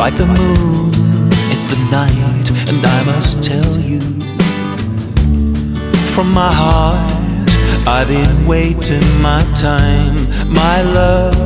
like the moon in the night. And I must tell you, from my heart, I've been waiting my time, my love.